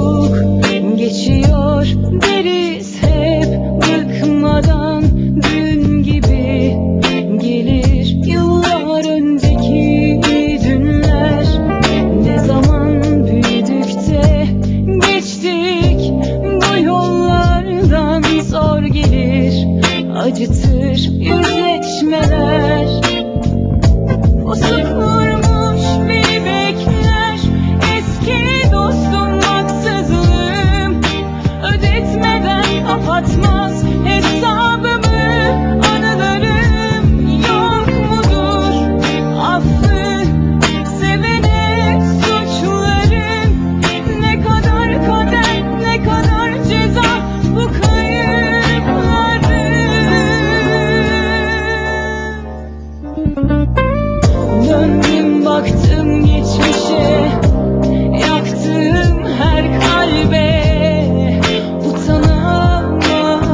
çabuk geçiyor deriz hep bıkmadan. Dün gibi gelir yıllar önceki dünler. Ne zaman büyüdükçe geçtik bu yollardan. Zor gelir, acıtır yüzleşmeler. Pusuk vurmuş beni bekler eski dostum, haksızlığım ödetmeden kapatmaz hesabımı. Anılarım yok mudur affı sevene suçların? Ne kadar kader, ne kadar ceza bu kayıpların. Döndüm baktım geçmişe, yaktım her kalbe, utanamadım.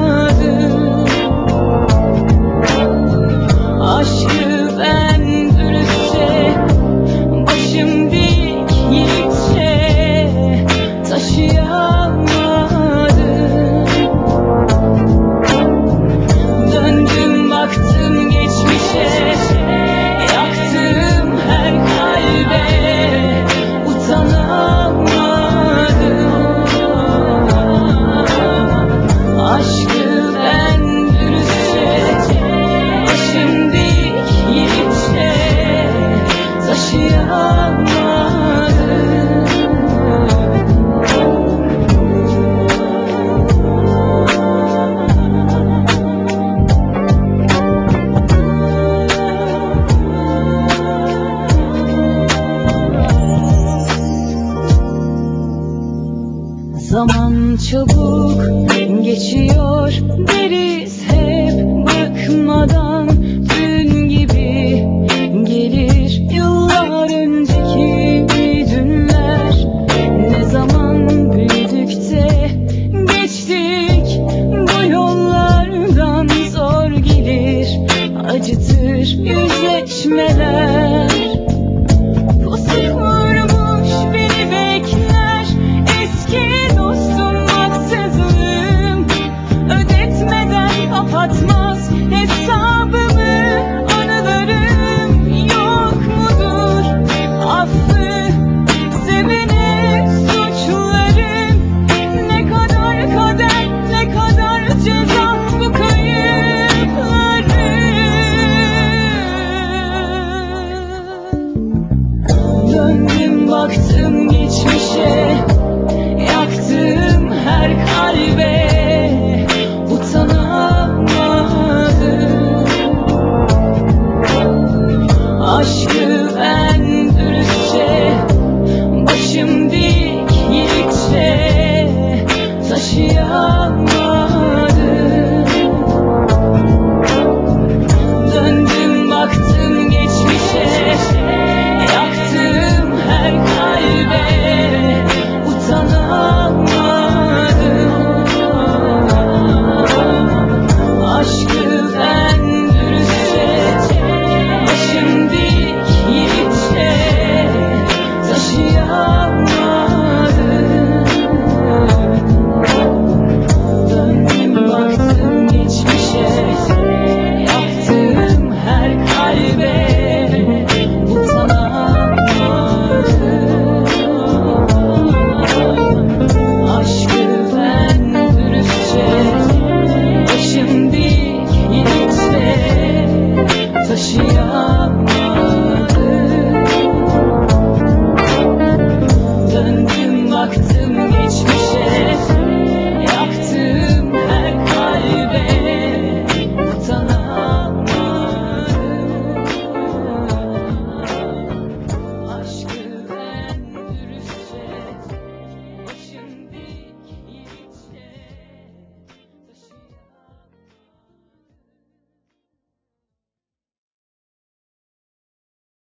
Aşkı ben dürüstçe, başım dik yiğitçe taşıyamadım. Döndüm baktım geçmişe, yaktım her kalbe, utanamadım. Aşkı ben dürüstçe, başım dik yiğitçe taşıyamadım. Zaman çabuk geçiyor deriz hep bıkmadan. Dün gibi gelir yıllar önceki dünler. Ne zaman büyüdükçe geçtik bu yollardan. Zor gelir, acıtır yüzleşmeler. Pusuk vurmuş beni bekler eski dostum, haksızlığım ödetmeden kapatmaz hesabımı. Anılarım yok mudur affı sevene suçların? Ne kadar kader, ne kadar ceza bu kayıpların. Döndüm baktım geçmişe, yaktım her kalbe, utanamadım. Aşkı ben dürüstçe, başım dik yiğitçe taşıyamadım. Döndüm baktım geçmişe, yaktım her kalbe, utanamadım. Aşkı